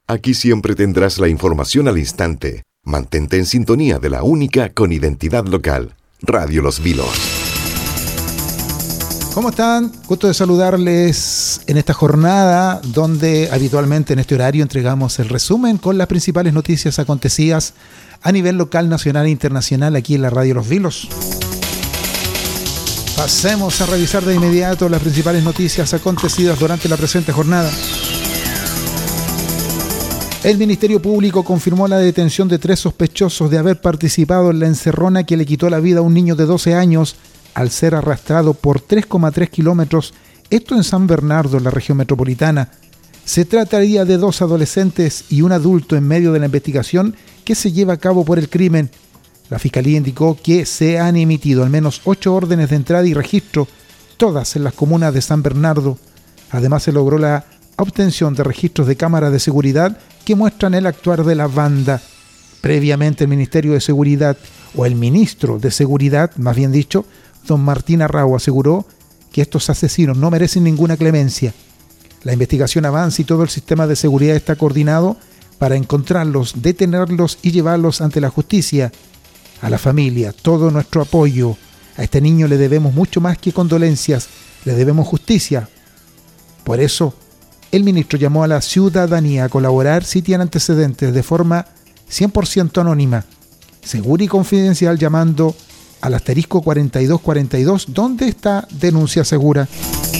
Aquí siempre tendrás la información al instante. Mantente en sintonía de la única con identidad local, Radio Los Vilos. ¿Cómo están? Gusto de saludarles en esta jornada donde habitualmente en este horario entregamos el resumen con las principales noticias acontecidas a nivel local, nacional e internacional aquí en la Radio Los Vilos. Pasemos a revisar de inmediato las principales noticias acontecidas durante la presente jornada. El Ministerio Público confirmó la detención de 3 sospechosos de haber participado en la encerrona que le quitó la vida a un niño de 12 años al ser arrastrado por 3,3 kilómetros, esto en San Bernardo, en la región metropolitana. Se trataría de 2 adolescentes y un adulto en medio de la investigación que se lleva a cabo por el crimen. La Fiscalía indicó que se han emitido al menos 8 órdenes de entrada y registro, todas en las comunas de San Bernardo. Además, se logró la obtención de registros de cámaras de seguridad que muestran el actuar de la banda. Previamente, el Ministerio de Seguridad, o el Ministro de Seguridad, más bien dicho, don Martín Arrau, aseguró que estos asesinos no merecen ninguna clemencia. La investigación avanza y todo el sistema de seguridad está coordinado para encontrarlos, detenerlos y llevarlos ante la justicia. A la familia, todo nuestro apoyo. A este niño le debemos mucho más que condolencias, le debemos justicia. Por eso, el ministro llamó a la ciudadanía a colaborar si tiene antecedentes de forma 100% anónima, segura y confidencial, llamando al asterisco 4242, donde está denuncia segura.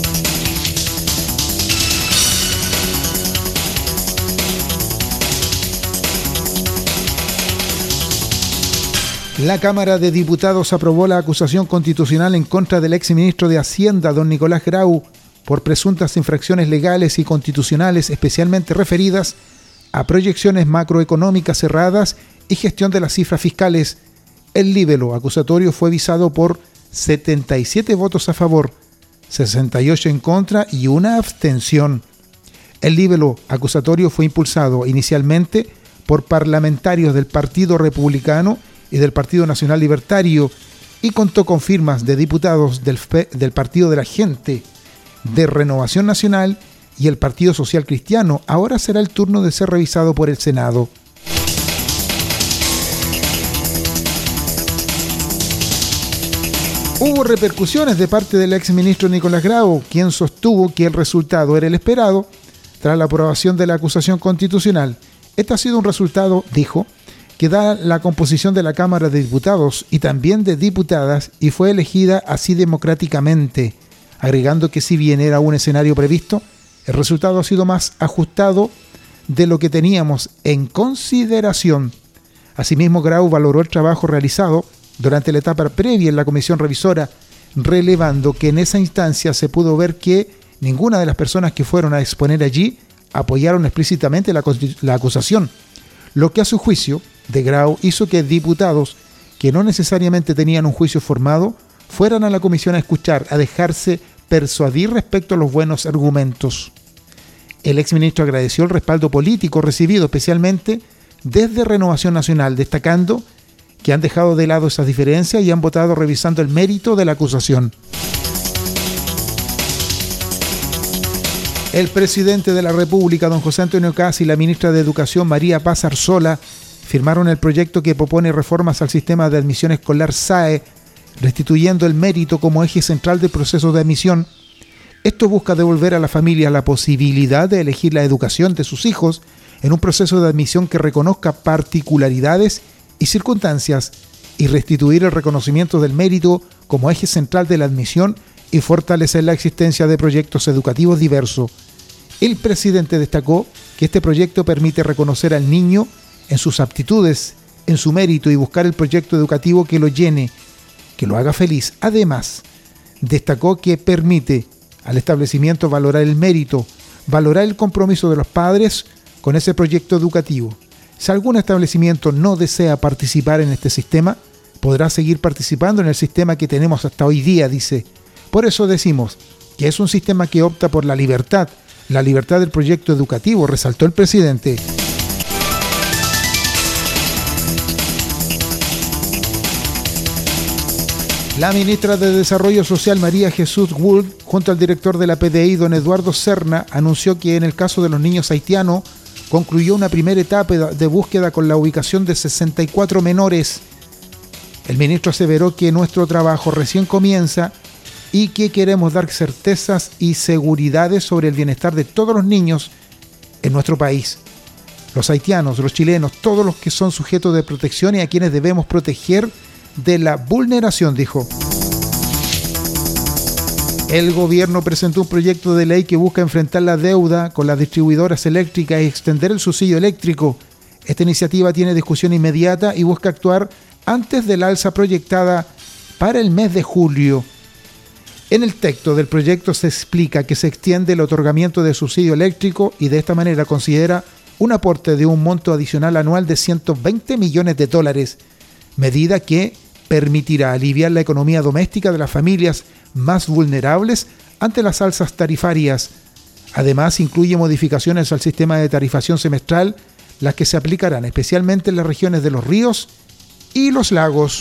La Cámara de Diputados aprobó la acusación constitucional en contra del exministro de Hacienda, don Nicolás Grau, por presuntas infracciones legales y constitucionales, especialmente referidas a proyecciones macroeconómicas cerradas y gestión de las cifras fiscales. El libelo acusatorio fue visado por 77 votos a favor, 68 en contra y una abstención. El libelo acusatorio fue impulsado inicialmente por parlamentarios del Partido Republicano y del Partido Nacional Libertario y contó con firmas de diputados del Partido de la Gente, de Renovación Nacional y el Partido Social Cristiano. Ahora será el turno de ser revisado por el Senado. Hubo repercusiones de parte del exministro Nicolás Grau, quien sostuvo que el resultado era el esperado tras la aprobación de la acusación constitucional. Este ha sido un resultado, dijo, que da la composición de la Cámara de Diputados y también de diputadas y fue elegida así democráticamente, agregando que si bien era un escenario previsto, el resultado ha sido más ajustado de lo que teníamos en consideración. Asimismo, Grau valoró el trabajo realizado durante la etapa previa en la comisión revisora, relevando que en esa instancia se pudo ver que ninguna de las personas que fueron a exponer allí apoyaron explícitamente la acusación, lo que a su juicio de Grau hizo que diputados que no necesariamente tenían un juicio formado fueran a la comisión a escuchar, a dejarse persuadir respecto a los buenos argumentos. El exministro agradeció el respaldo político recibido especialmente desde Renovación Nacional, destacando que han dejado de lado esas diferencias y han votado revisando el mérito de la acusación. El presidente de la República, don José Antonio Kast, y la ministra de Educación, María Paz Arzola, firmaron el proyecto que propone reformas al sistema de admisión escolar SAE, restituyendo el mérito como eje central del proceso de admisión. Esto busca devolver a la familia la posibilidad de elegir la educación de sus hijos en un proceso de admisión que reconozca particularidades y circunstancias y restituir el reconocimiento del mérito como eje central de la admisión y fortalecer la existencia de proyectos educativos diversos. El presidente destacó que este proyecto permite reconocer al niño en sus aptitudes, en su mérito y buscar el proyecto educativo que lo llene, que lo haga feliz. Además, destacó que permite al establecimiento valorar el mérito, valorar el compromiso de los padres con ese proyecto educativo. Si algún establecimiento no desea participar en este sistema, podrá seguir participando en el sistema que tenemos hasta hoy día, dice. Por eso decimos que es un sistema que opta por la libertad del proyecto educativo, resaltó el presidente. La ministra de Desarrollo Social, María Jesús Wood, junto al director de la PDI, don Eduardo Serna, anunció que en el caso de los niños haitianos concluyó una primera etapa de búsqueda con la ubicación de 64 menores. El ministro aseveró que nuestro trabajo recién comienza y que queremos dar certezas y seguridades sobre el bienestar de todos los niños en nuestro país. Los haitianos, los chilenos, todos los que son sujetos de protección y a quienes debemos proteger de la vulneración, dijo. El gobierno presentó un proyecto de ley que busca enfrentar la deuda con las distribuidoras eléctricas y extender el subsidio eléctrico. Esta iniciativa tiene discusión inmediata y busca actuar antes del alza proyectada para el mes de julio. En el texto del proyecto se explica que se extiende el otorgamiento de subsidio eléctrico y de esta manera considera un aporte de un monto adicional anual de $120 millones, medida que permitirá aliviar la economía doméstica de las familias más vulnerables ante las alzas tarifarias. Además, incluye modificaciones al sistema de tarifación semestral, las que se aplicarán especialmente en las regiones de los ríos y los lagos.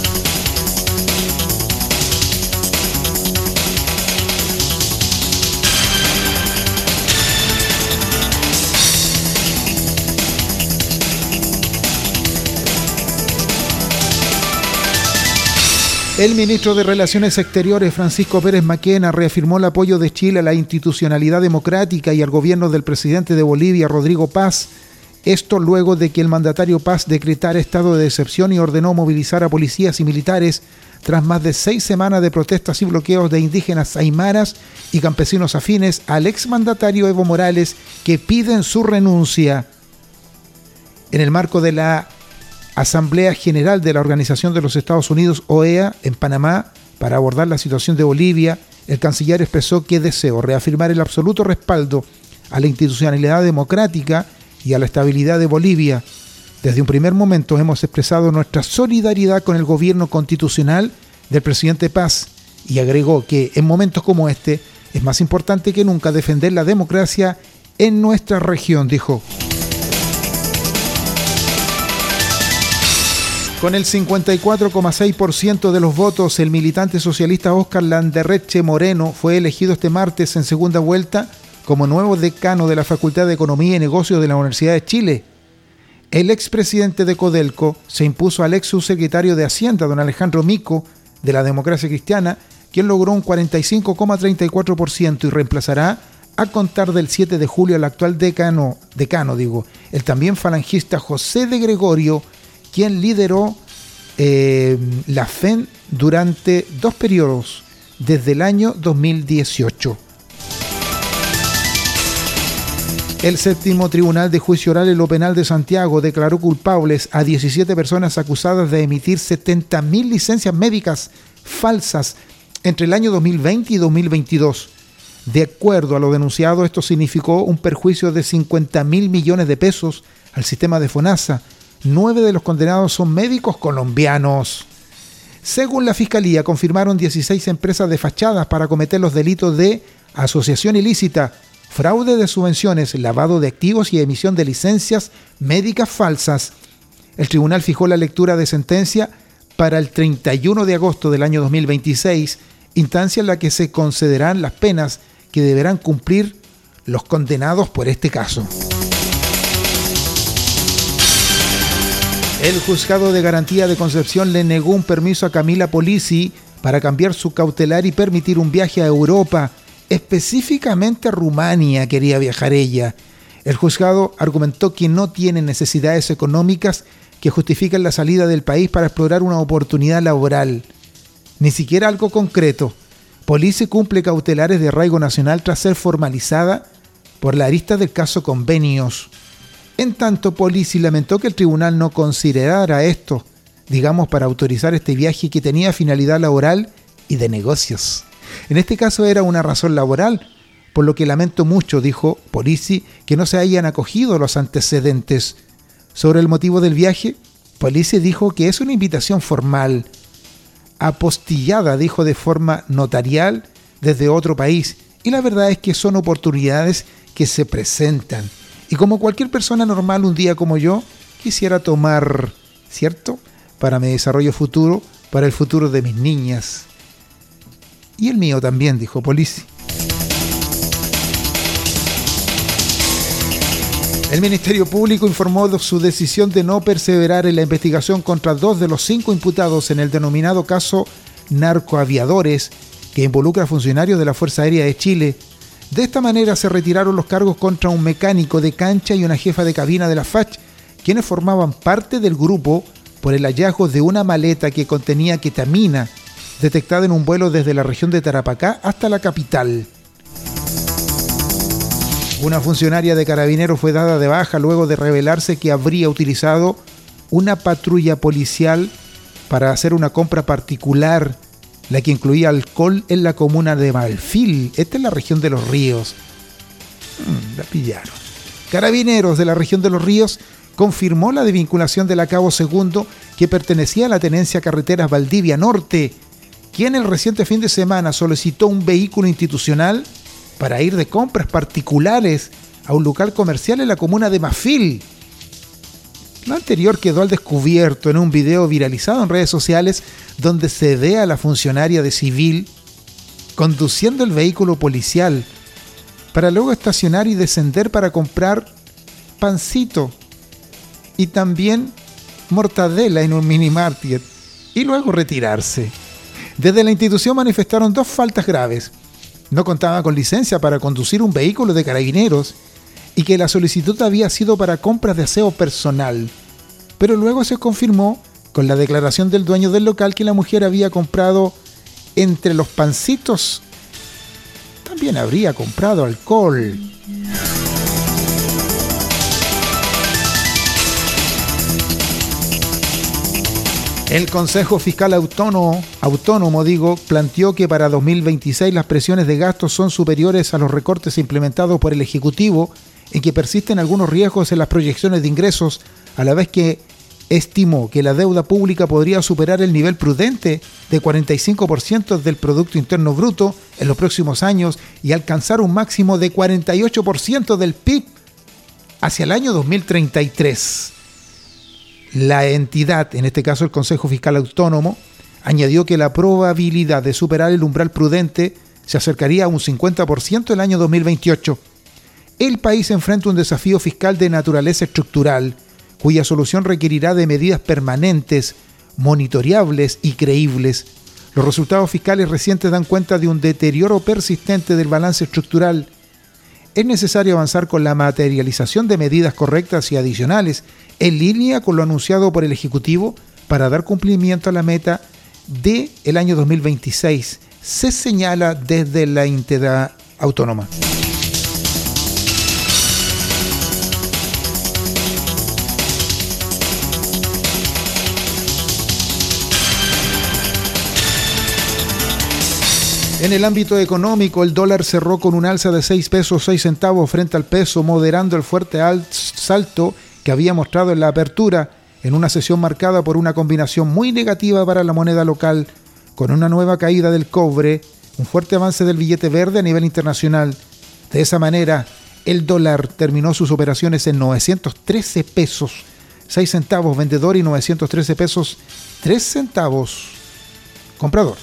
El ministro de Relaciones Exteriores, Francisco Pérez Maquena, reafirmó el apoyo de Chile a la institucionalidad democrática y al gobierno del presidente de Bolivia, Rodrigo Paz. Esto luego de que el mandatario Paz decretara estado de excepción y ordenó movilizar a policías y militares tras más de 6 semanas de protestas y bloqueos de indígenas aymaras y campesinos afines al exmandatario Evo Morales, que piden su renuncia. En el marco de la Asamblea General de la Organización de los Estados Unidos, OEA, en Panamá, para abordar la situación de Bolivia, el canciller expresó que deseó reafirmar el absoluto respaldo a la institucionalidad democrática y a la estabilidad de Bolivia. Desde un primer momento hemos expresado nuestra solidaridad con el gobierno constitucional del presidente Paz y agregó que en momentos como este es más importante que nunca defender la democracia en nuestra región, dijo. Con el 54,6% de los votos, el militante socialista Óscar Landerreche Moreno fue elegido este martes en segunda vuelta como nuevo decano de la Facultad de Economía y Negocios de la Universidad de Chile. El expresidente de Codelco se impuso al ex subsecretario de Hacienda, don Alejandro Mico, de la Democracia Cristiana, quien logró un 45,34% y reemplazará a contar del 7 de julio al actual decano, el también falangista José de Gregorio, quien lideró la FEN durante 2 periodos, desde el año 2018. El séptimo Tribunal de Juicio Oral en lo Penal de Santiago declaró culpables a 17 personas acusadas de emitir 70.000 licencias médicas falsas entre el año 2020 y 2022. De acuerdo a lo denunciado, esto significó un perjuicio de 50.000 millones de pesos al sistema de FONASA. 9 de los condenados son médicos colombianos. Según la Fiscalía, confirmaron 16 empresas de fachadas para cometer los delitos de asociación ilícita, fraude de subvenciones, lavado de activos y emisión de licencias médicas falsas. El tribunal fijó la lectura de sentencia para el 31 de agosto del año 2026, instancia en la que se concederán las penas que deberán cumplir los condenados por este caso. El juzgado de garantía de Concepción le negó un permiso a Camila Polisi para cambiar su cautelar y permitir un viaje a Europa, específicamente a Rumania quería viajar ella. El juzgado argumentó que no tiene necesidades económicas que justifiquen la salida del país para explorar una oportunidad laboral. Ni siquiera algo concreto. Polisi cumple cautelares de arraigo nacional tras ser formalizada por la arista del caso Convenios. En tanto, Polisi lamentó que el tribunal no considerara esto, para autorizar este viaje que tenía finalidad laboral y de negocios. En este caso era una razón laboral, por lo que lamento mucho, dijo Polisi, que no se hayan acogido los antecedentes. Sobre el motivo del viaje, Polisi dijo que es una invitación formal, apostillada, dijo, de forma notarial desde otro país, y la verdad es que son oportunidades que se presentan. Y como cualquier persona normal, un día como yo, quisiera tomar, ¿cierto?, para mi desarrollo futuro, para el futuro de mis niñas. Y el mío también, dijo Polisi. El Ministerio Público informó de su decisión de no perseverar en la investigación contra 2 de los 5 imputados en el denominado caso Narcoaviadores, que involucra a funcionarios de la Fuerza Aérea de Chile. De esta manera se retiraron los cargos contra un mecánico de cancha y una jefa de cabina de la FACH, quienes formaban parte del grupo por el hallazgo de una maleta que contenía ketamina, detectada en un vuelo desde la región de Tarapacá hasta la capital. Una funcionaria de Carabineros fue dada de baja luego de revelarse que habría utilizado una patrulla policial para hacer una compra particular, la que incluía alcohol en la comuna de Malfil. Esta es la región de Los Ríos. La pillaron. Carabineros de la región de Los Ríos confirmó la desvinculación de la Cabo II, que pertenecía a la Tenencia Carreteras Valdivia Norte, quien el reciente fin de semana solicitó un vehículo institucional para ir de compras particulares a un local comercial en la comuna de Mafil. Lo anterior quedó al descubierto en un video viralizado en redes sociales donde se ve a la funcionaria de civil conduciendo el vehículo policial para luego estacionar y descender para comprar pancito y también mortadela en un mini market y luego retirarse. Desde la institución manifestaron 2 faltas graves: no contaba con licencia para conducir un vehículo de Carabineros y que la solicitud había sido para compras de aseo personal. Pero luego se confirmó con la declaración del dueño del local que la mujer había comprado entre los pancitos, también habría comprado alcohol. El Consejo Fiscal Autónomo, planteó que para 2026 las presiones de gastos son superiores a los recortes implementados por el Ejecutivo, en que persisten algunos riesgos en las proyecciones de ingresos, a la vez que estimó que la deuda pública podría superar el nivel prudente de 45% del Producto Interno Bruto en los próximos años y alcanzar un máximo de 48% del PIB hacia el año 2033. La entidad, en este caso el Consejo Fiscal Autónomo, añadió que la probabilidad de superar el umbral prudente se acercaría a un 50% el año 2028. El país enfrenta un desafío fiscal de naturaleza estructural, cuya solución requerirá de medidas permanentes, monitoreables y creíbles. Los resultados fiscales recientes dan cuenta de un deterioro persistente del balance estructural. Es necesario avanzar con la materialización de medidas correctas y adicionales en línea con lo anunciado por el Ejecutivo para dar cumplimiento a la meta del año 2026, se señala desde la entidad autónoma. En el ámbito económico, el dólar cerró con un alza de 6 pesos 6 centavos frente al peso, moderando el fuerte salto que había mostrado en la apertura, en una sesión marcada por una combinación muy negativa para la moneda local, con una nueva caída del cobre, un fuerte avance del billete verde a nivel internacional. De esa manera, el dólar terminó sus operaciones en 913 pesos 6 centavos vendedor y 913 pesos 3 centavos comprador.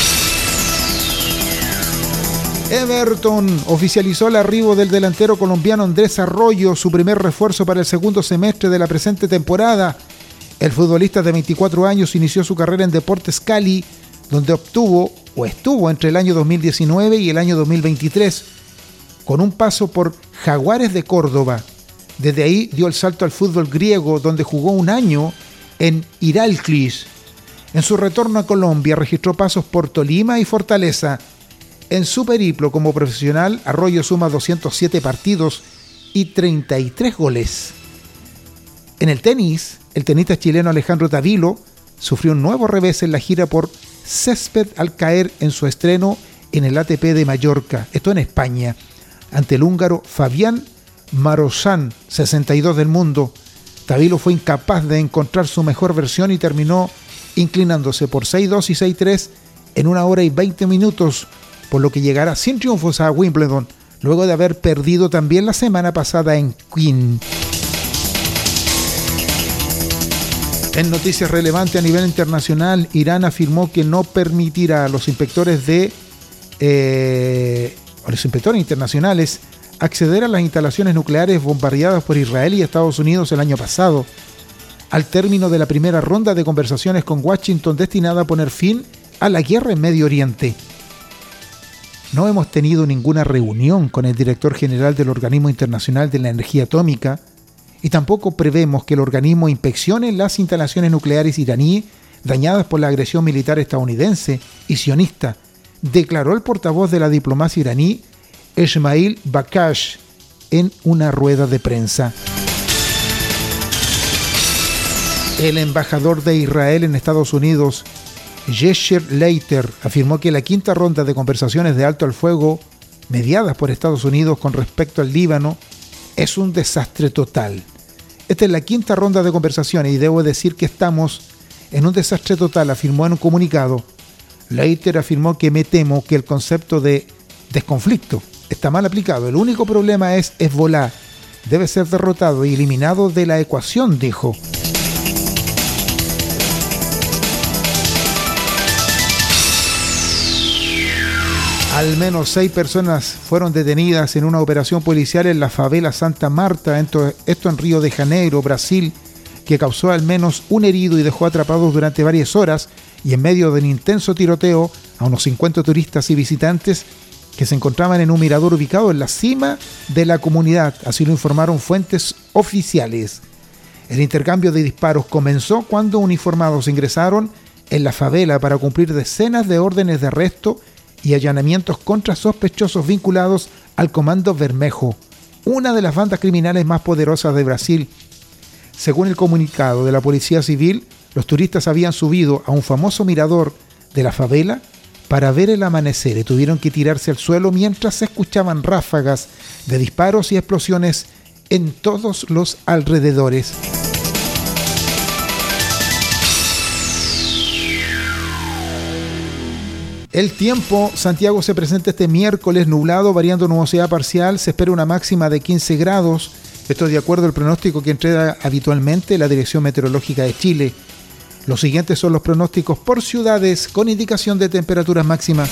Everton oficializó el arribo del delantero colombiano Andrés Arroyo, su primer refuerzo para el segundo semestre de la presente temporada. El futbolista de 24 años inició su carrera en Deportes Cali, donde estuvo entre el año 2019 y el año 2023, con un paso por Jaguares de Córdoba. Desde ahí dio el salto al fútbol griego, donde jugó un año en Iraklis. En su retorno a Colombia registró pasos por Tolima y Fortaleza. En su periplo como profesional, Arroyo suma 207 partidos y 33 goles. En el tenis, el tenista chileno Alejandro Tavilo sufrió un nuevo revés en la gira por césped al caer en su estreno en el ATP de Mallorca, esto en España, ante el húngaro Fabián Marozsan, 62 del mundo. Tavilo fue incapaz de encontrar su mejor versión y terminó inclinándose por 6-2 y 6-3 en 1 hora y 20 minutos, por lo que llegará sin triunfos a Wimbledon, luego de haber perdido también la semana pasada en Queen. En noticias relevantes a nivel internacional, Irán afirmó que no permitirá a los inspectores internacionales acceder a las instalaciones nucleares bombardeadas por Israel y Estados Unidos el año pasado, al término de la primera ronda de conversaciones con Washington destinada a poner fin a la guerra en Medio Oriente. No hemos tenido ninguna reunión con el director general del Organismo Internacional de la Energía Atómica y tampoco prevemos que el organismo inspeccione las instalaciones nucleares iraníes dañadas por la agresión militar estadounidense y sionista, declaró el portavoz de la diplomacia iraní, Esmail Bakash, en una rueda de prensa. El embajador de Israel en Estados Unidos, Yesher Leiter, afirmó que la quinta ronda de conversaciones de alto al fuego mediadas por Estados Unidos con respecto al Líbano es un desastre total. Esta es la quinta ronda de conversaciones y debo decir que estamos en un desastre total, afirmó en un comunicado. Leiter afirmó que me temo que el concepto de desconflicto está mal aplicado. El único problema es Hezbolá. Debe ser derrotado y eliminado de la ecuación, dijo. Al menos 6 personas fueron detenidas en una operación policial en la favela Santa Marta, esto en Río de Janeiro, Brasil, que causó al menos un herido y dejó atrapados durante varias horas y en medio del intenso tiroteo a unos 50 turistas y visitantes que se encontraban en un mirador ubicado en la cima de la comunidad, así lo informaron fuentes oficiales. El intercambio de disparos comenzó cuando uniformados ingresaron en la favela para cumplir decenas de órdenes de arresto y allanamientos contra sospechosos vinculados al Comando Bermejo, una de las bandas criminales más poderosas de Brasil. Según el comunicado de la Policía Civil, los turistas habían subido a un famoso mirador de la favela para ver el amanecer y tuvieron que tirarse al suelo mientras se escuchaban ráfagas de disparos y explosiones en todos los alrededores. El tiempo, Santiago se presenta este miércoles nublado, variando nubosidad parcial, se espera una máxima de 15 grados. Esto es de acuerdo al pronóstico que entrega habitualmente la Dirección Meteorológica de Chile. Los siguientes son los pronósticos por ciudades con indicación de temperaturas máximas.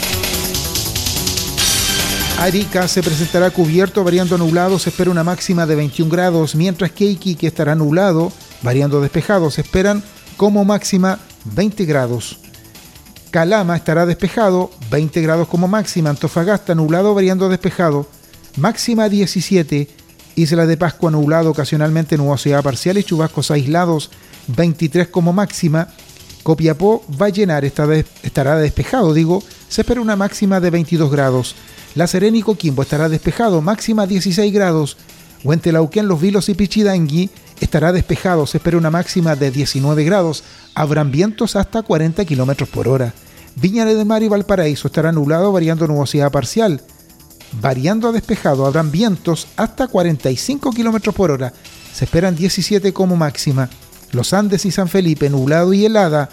Arica se presentará cubierto, variando nublado, se espera una máxima de 21 grados, mientras que Iquique estará nublado, variando despejado, se esperan como máxima 20 grados. Calama estará despejado, 20 grados como máxima. Antofagasta nublado, variando despejado, máxima 17. Isla de Pascua nublado, ocasionalmente nubosidad parcial y chubascos aislados, 23 como máxima. Copiapó, Vallenar estará despejado, se espera una máxima de 22 grados. La Serena y Coquimbo estará despejado, máxima 16 grados. Huentelauquén, Los Vilos y Pichidangui estará despejado, se espera una máxima de 19 grados. Habrán vientos hasta 40 km por hora. Viña del Mar y Valparaíso estará nublado, variando nubosidad parcial. Variando a despejado, habrán vientos hasta 45 km por hora. Se esperan 17 como máxima. Los Andes y San Felipe nublado y helada,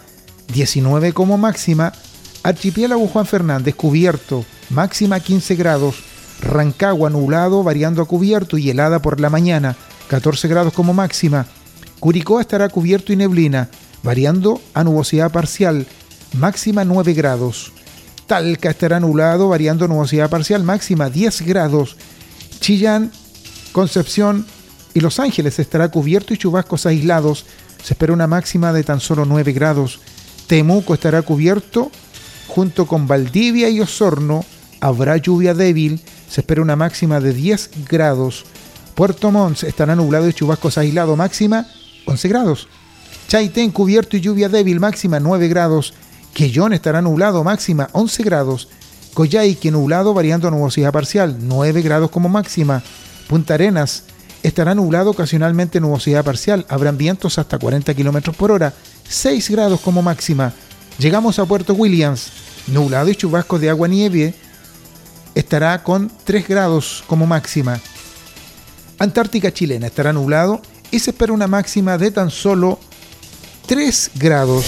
19 como máxima. Archipiélago Juan Fernández cubierto, máxima 15 grados. Rancagua nublado, variando a cubierto y helada por la mañana, 14 grados como máxima. Curicó estará cubierto y neblina, variando a nubosidad parcial, máxima 9 grados. Talca estará nublado, variando nubosidad parcial, máxima 10 grados. Chillán, Concepción y Los Ángeles estará cubierto y chubascos aislados, se espera una máxima de tan solo 9 grados. Temuco estará cubierto, junto con Valdivia y Osorno habrá lluvia débil, se espera una máxima de 10 grados. Puerto Montt estará nublado y chubascos aislados, máxima 11 grados. Chaitén cubierto y lluvia débil, máxima 9 grados. Quellón estará nublado, máxima 11 grados. Coyhaique nublado, variando a nubosidad parcial, 9 grados como máxima. Punta Arenas estará nublado, ocasionalmente nubosidad parcial, habrán vientos hasta 40 km por hora, 6 grados como máxima. Llegamos a Puerto Williams, nublado y chubascos de agua-nieve, estará con 3 grados como máxima. Antártica chilena estará nublado y se espera una máxima de tan solo 3 grados.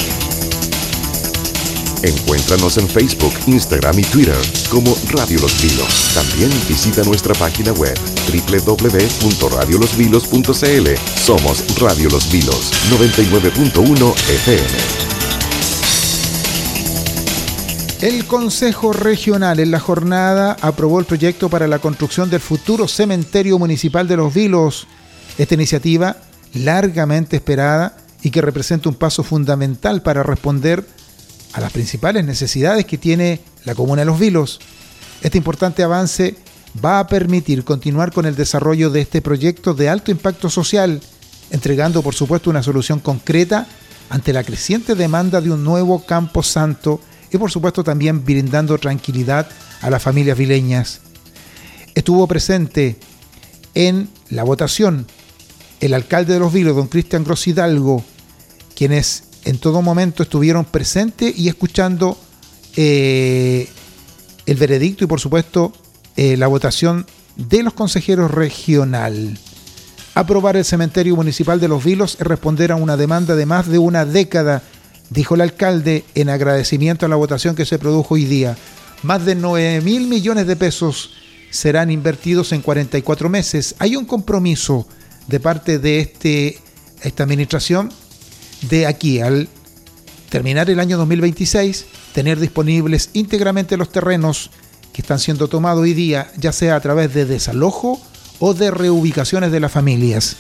Encuéntranos en Facebook, Instagram y Twitter como Radio Los Vilos. También visita nuestra página web www.radiolosvilos.cl. Somos Radio Los Vilos, 99.1 FM. El Consejo Regional en la jornada aprobó el proyecto para la construcción del futuro cementerio municipal de Los Vilos. Esta iniciativa, largamente esperada y que representa un paso fundamental para responder a las principales necesidades que tiene la comuna de Los Vilos. Este importante avance va a permitir continuar con el desarrollo de este proyecto de alto impacto social, entregando por supuesto una solución concreta ante la creciente demanda de un nuevo Campo Santo y por supuesto también brindando tranquilidad a las familias vileñas. Estuvo presente en la votación el alcalde de Los Vilos, don Cristian Gross Hidalgo, quienes en todo momento estuvieron presentes y escuchando el veredicto y por supuesto la votación de los consejeros regional. Aprobar el cementerio municipal de Los Vilos es responder a una demanda de más de una década, dijo el alcalde en agradecimiento a la votación que se produjo hoy día. Más de 9.000 millones de pesos serán invertidos en 44 meses. Hay un compromiso de parte de esta administración de aquí al terminar el año 2026 tener disponibles íntegramente los terrenos que están siendo tomados hoy día, ya sea a través de desalojo o de reubicaciones de las familias.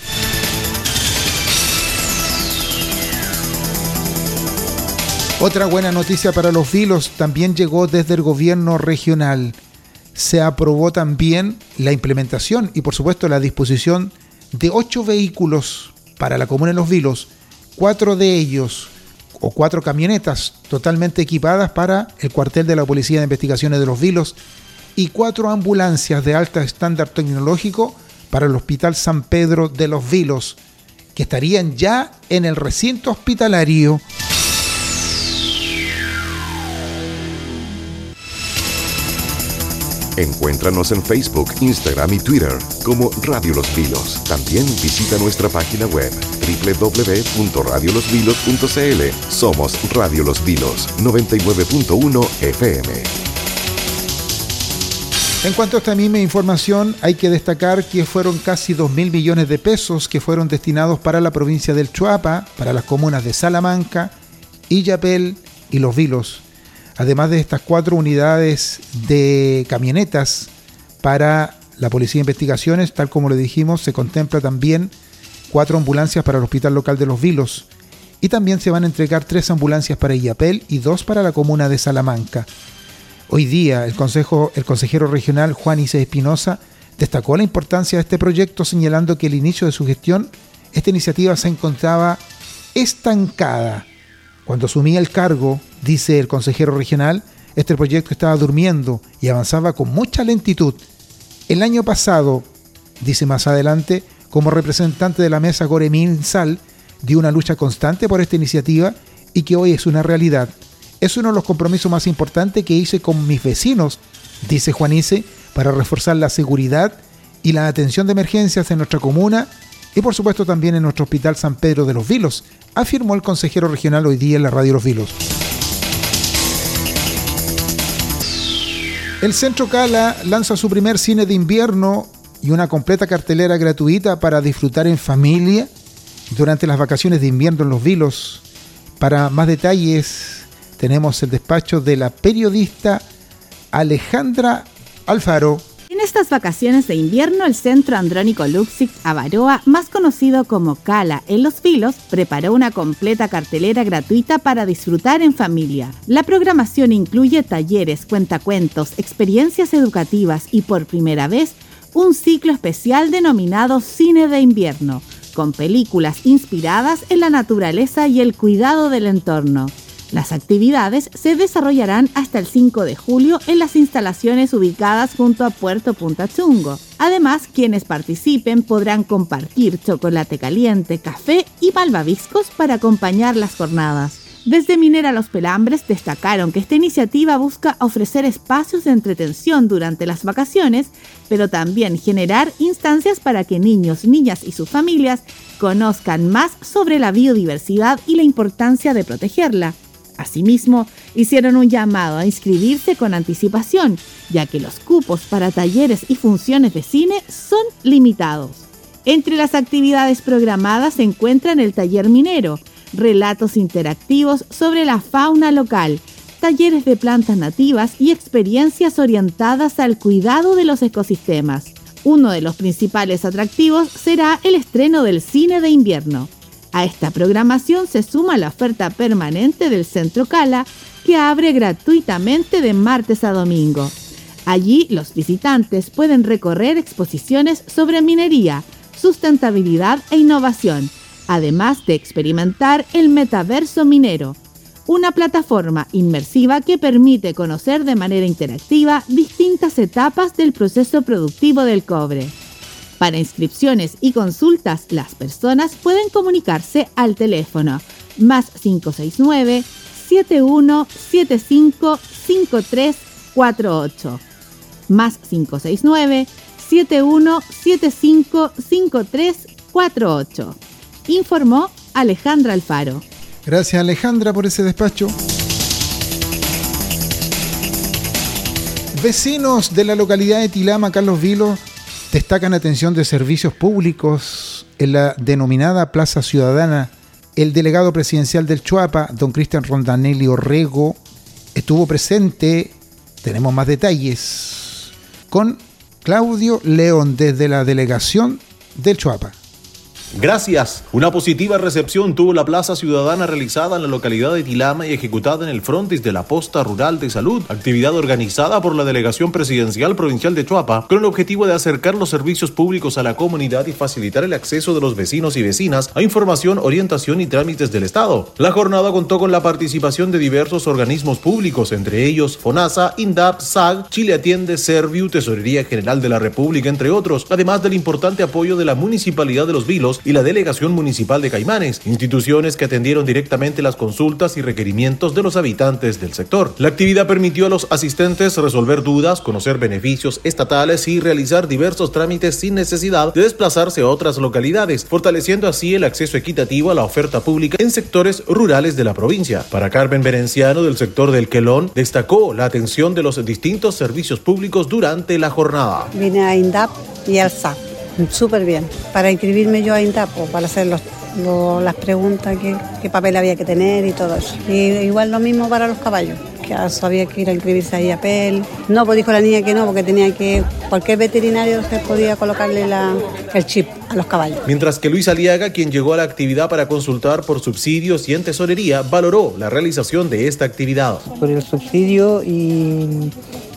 Otra buena noticia para Los Vilos también llegó desde el gobierno regional. Se aprobó también la implementación y por supuesto la disposición de 8 vehículos para la comuna de Los Vilos, 4 de ellos o 4 camionetas totalmente equipadas para el cuartel de la Policía de Investigaciones de Los Vilos y 4 ambulancias de alto estándar tecnológico para el Hospital San Pedro de Los Vilos, que estarían ya en el recinto hospitalario. Encuéntranos en Facebook, Instagram y Twitter como Radio Los Vilos. También visita nuestra página web www.radiolosvilos.cl. Somos Radio Los Vilos 99.1 FM. En cuanto a esta misma información, hay que destacar que fueron casi 2.000 millones de pesos que fueron destinados para la provincia del Choapa, para las comunas de Salamanca, Illapel y Los Vilos. Además de estas 4 unidades de camionetas para la Policía de Investigaciones, tal como le dijimos, se contempla también 4 ambulancias para el Hospital Local de Los Vilos. Y también se van a entregar 3 ambulancias para Illapel y 2 para la comuna de Salamanca. Hoy día el consejero regional Juan Isé Espinosa destacó la importancia de este proyecto, señalando que al inicio de su gestión esta iniciativa se encontraba estancada. Cuando asumía el cargo, dice el consejero regional, este proyecto estaba durmiendo y avanzaba con mucha lentitud. El año pasado, dice más adelante, como representante de la mesa Goremín Sal, dio una lucha constante por esta iniciativa y que hoy es una realidad. Es uno de los compromisos más importantes que hice con mis vecinos, dice Juanice, para reforzar la seguridad y la atención de emergencias en nuestra comuna y por supuesto también en nuestro Hospital San Pedro de Los Vilos, afirmó el consejero regional hoy día en la Radio Los Vilos. El Centro Cala lanza su primer cine de invierno y una completa cartelera gratuita para disfrutar en familia durante las vacaciones de invierno en Los Vilos. Para más detalles tenemos el despacho de la periodista Alejandra Alfaro. En estas vacaciones de invierno, el Centro Andrónico Luxic Avaroa, más conocido como Cala en Los Vilos, preparó una completa cartelera gratuita para disfrutar en familia. La programación incluye talleres, cuentacuentos, experiencias educativas y por primera vez, un ciclo especial denominado Cine de Invierno, con películas inspiradas en la naturaleza y el cuidado del entorno. Las actividades se desarrollarán hasta el 5 de julio en las instalaciones ubicadas junto a Puerto Punta Chungo. Además, quienes participen podrán compartir chocolate caliente, café y malvaviscos para acompañar las jornadas. Desde Minera Los Pelambres destacaron que esta iniciativa busca ofrecer espacios de entretención durante las vacaciones, pero también generar instancias para que niños, niñas y sus familias conozcan más sobre la biodiversidad y la importancia de protegerla. Asimismo, hicieron un llamado a inscribirse con anticipación, ya que los cupos para talleres y funciones de cine son limitados. Entre las actividades programadas se encuentran el taller minero, relatos interactivos sobre la fauna local, talleres de plantas nativas y experiencias orientadas al cuidado de los ecosistemas. Uno de los principales atractivos será el estreno del cine de invierno. A esta programación se suma la oferta permanente del Centro Cala, que abre gratuitamente de martes a domingo. Allí los visitantes pueden recorrer exposiciones sobre minería, sustentabilidad e innovación, además de experimentar el metaverso minero, una plataforma inmersiva que permite conocer de manera interactiva distintas etapas del proceso productivo del cobre. Para inscripciones y consultas, las personas pueden comunicarse al teléfono +569 7175 5348, +569 7175 5348. Informó Alejandra Alfaro. Gracias, Alejandra, por ese despacho. Vecinos de la localidad de Tilama, Carlos Vilo, destacan atención de servicios públicos en la denominada Plaza Ciudadana. El delegado presidencial del Choapa, don Cristian Rondanelli Orrego, estuvo presente. Tenemos más detalles con Claudio León desde la delegación del Choapa. Gracias. Una positiva recepción tuvo la Plaza Ciudadana realizada en la localidad de Tilama y ejecutada en el frontis de la Posta Rural de Salud, actividad organizada por la Delegación Presidencial Provincial de Choapa, con el objetivo de acercar los servicios públicos a la comunidad y facilitar el acceso de los vecinos y vecinas a información, orientación y trámites del Estado. La jornada contó con la participación de diversos organismos públicos, entre ellos FONASA, INDAP, SAG, Chile Atiende, Serviu, Tesorería General de la República, entre otros, además del importante apoyo de la Municipalidad de Los Vilos y la Delegación Municipal de Caimanes, instituciones que atendieron directamente las consultas y requerimientos de los habitantes del sector. La actividad permitió a los asistentes resolver dudas, conocer beneficios estatales y realizar diversos trámites sin necesidad de desplazarse a otras localidades, fortaleciendo así el acceso equitativo a la oferta pública en sectores rurales de la provincia. Para Carmen Berenciano, del sector del Quelón, destacó la atención de los distintos servicios públicos durante la jornada. Vine a INDAP y al SAC. Súper bien. Para inscribirme yo a INDAP, para hacer las preguntas, qué papel había que tener y todo eso. Y igual lo mismo para los caballos, que había que ir a inscribirse ahí a PEL. No, pues dijo la niña que no, porque tenía que, cualquier veterinario se podía colocarle el chip a los caballos. Mientras que Luis Aliaga, quien llegó a la actividad para consultar por subsidios y en tesorería, valoró la realización de esta actividad. Por el subsidio y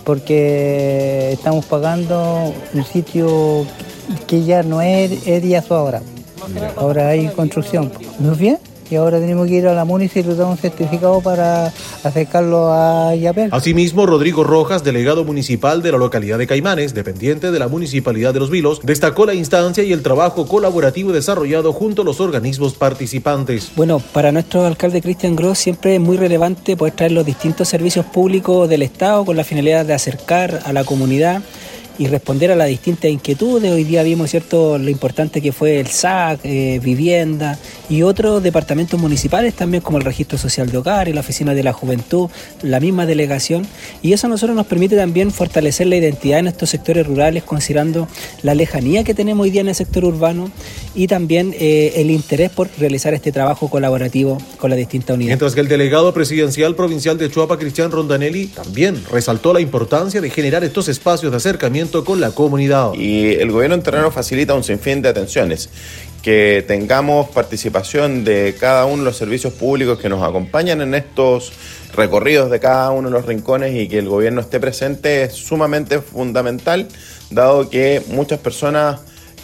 porque estamos pagando un sitio que ya no es Díaz ahora. Ahora hay construcción. ¿No es bien? Y ahora tenemos que ir a la municipalidad y dar un certificado para acercarlo a Yapel. Asimismo, Rodrigo Rojas, delegado municipal de la localidad de Caimanes, dependiente de la Municipalidad de Los Vilos, destacó la instancia y el trabajo colaborativo desarrollado junto a los organismos participantes. Bueno, para nuestro alcalde Cristian Gross siempre es muy relevante poder traer los distintos servicios públicos del Estado con la finalidad de acercar a la comunidad y responder a las distintas inquietudes. Hoy día vimos, ¿cierto?, lo importante que fue el SAC, vivienda y otros departamentos municipales también, como el Registro Social de Hogares, la Oficina de la Juventud, la misma delegación, y eso a nosotros nos permite también fortalecer la identidad en estos sectores rurales, considerando la lejanía que tenemos hoy día en el sector urbano y también el interés por realizar este trabajo colaborativo con las distintas unidades. Mientras que el delegado presidencial provincial de Choapa, Cristian Rondanelli, también resaltó la importancia de generar estos espacios de acercamiento con la comunidad. Y el gobierno en terreno facilita un sinfín de atenciones. Que tengamos participación de cada uno de los servicios públicos que nos acompañan en estos recorridos de cada uno de los rincones y que el gobierno esté presente es sumamente fundamental, dado que muchas personas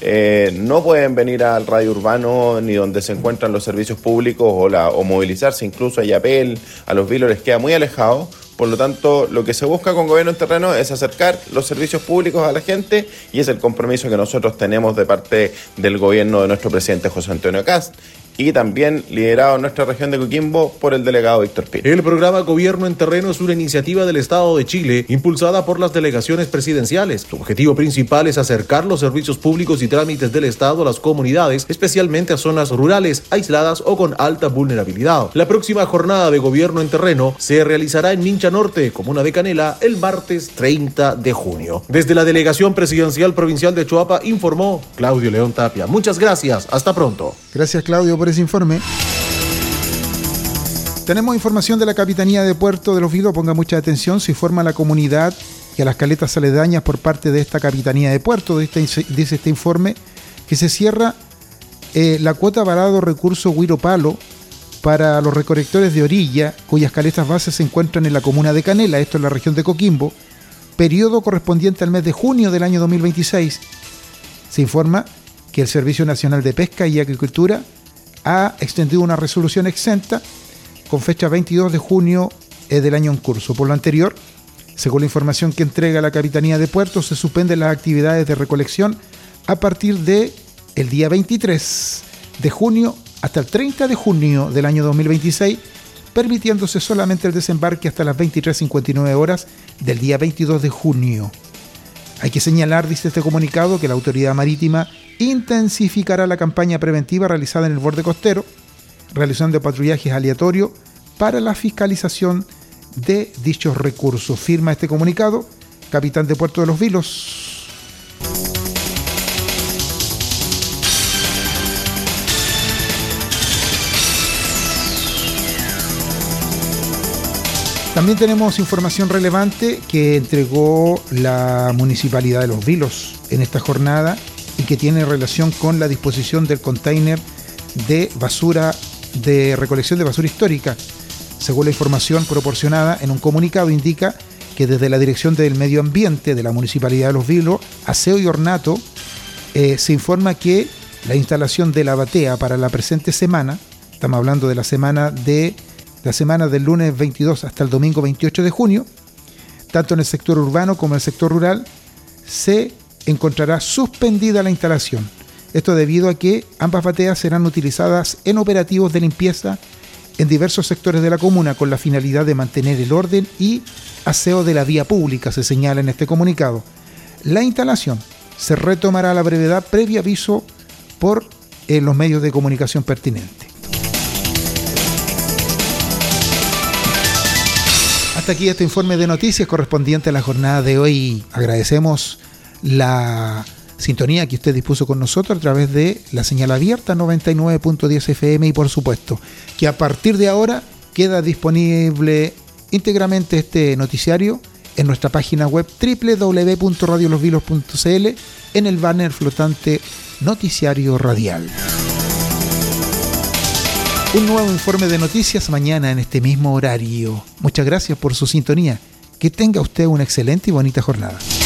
no pueden venir al radio urbano ni donde se encuentran los servicios públicos o movilizarse incluso a Yapel, a Los Vilos les queda muy alejado. Por lo tanto, lo que se busca con Gobierno en Terreno es acercar los servicios públicos a la gente y es el compromiso que nosotros tenemos de parte del gobierno de nuestro presidente José Antonio Kast y también liderado en nuestra región de Coquimbo por el delegado Víctor Pino. El programa Gobierno en Terreno es una iniciativa del Estado de Chile impulsada por las delegaciones presidenciales. Su objetivo principal es acercar los servicios públicos y trámites del Estado a las comunidades, especialmente a zonas rurales, aisladas o con alta vulnerabilidad. La próxima jornada de Gobierno en Terreno se realizará en Mincha Norte, comuna de Canela, el martes 30 de junio. Desde la Delegación Presidencial Provincial de Choapa informó Claudio León Tapia. Muchas gracias, hasta pronto. Gracias, Claudio, por ese informe. Tenemos información de la Capitanía de Puerto de los Vilos. Ponga mucha atención. Se informa a la comunidad y a las caletas aledañas por parte de esta Capitanía de Puerto. Dice este informe que se cierra la cuota varado recurso Huiro Palo para los recolectores de orilla, cuyas caletas bases se encuentran en la comuna de Canela, esto en la región de Coquimbo, periodo correspondiente al mes de junio del año 2026. Se informa que el Servicio Nacional de Pesca y Agricultura ha extendido una resolución exenta con fecha 22 de junio del año en curso. Por lo anterior, según la información que entrega la Capitanía de Puertos, se suspenden las actividades de recolección a partir de el día 23 de junio hasta el 30 de junio del año 2026, permitiéndose solamente el desembarque hasta las 23:59 horas del día 22 de junio. Hay que señalar, dice este comunicado, que la Autoridad Marítima intensificará la campaña preventiva realizada en el borde costero, realizando patrullajes aleatorios para la fiscalización de dichos recursos. Firma este comunicado, capitán de Puerto de los Vilos. También tenemos información relevante que entregó la Municipalidad de Los Vilos en esta jornada y que tiene relación con la disposición del container de basura, de recolección de basura histórica. Según la información proporcionada en un comunicado, indica que desde la Dirección del Medio Ambiente de la Municipalidad de Los Vilos, Aseo y Ornato, se informa que la instalación de la batea para la presente semana, estamos hablando de la semana del lunes 22 hasta el domingo 28 de junio, tanto en el sector urbano como en el sector rural, se encontrará suspendida la instalación. Esto debido a que ambas bateas serán utilizadas en operativos de limpieza en diversos sectores de la comuna con la finalidad de mantener el orden y aseo de la vía pública, se señala en este comunicado. La instalación se retomará a la brevedad previo aviso por los medios de comunicación pertinentes. Hasta aquí este informe de noticias correspondiente a la jornada de hoy. Agradecemos la sintonía que usted dispuso con nosotros a través de la señal abierta 99.10 FM y por supuesto que a partir de ahora queda disponible íntegramente este noticiario en nuestra página web www.radiolosvilos.cl en el banner flotante Noticiario Radial. Un nuevo informe de noticias mañana en este mismo horario. Muchas gracias por su sintonía. Que tenga usted una excelente y bonita jornada.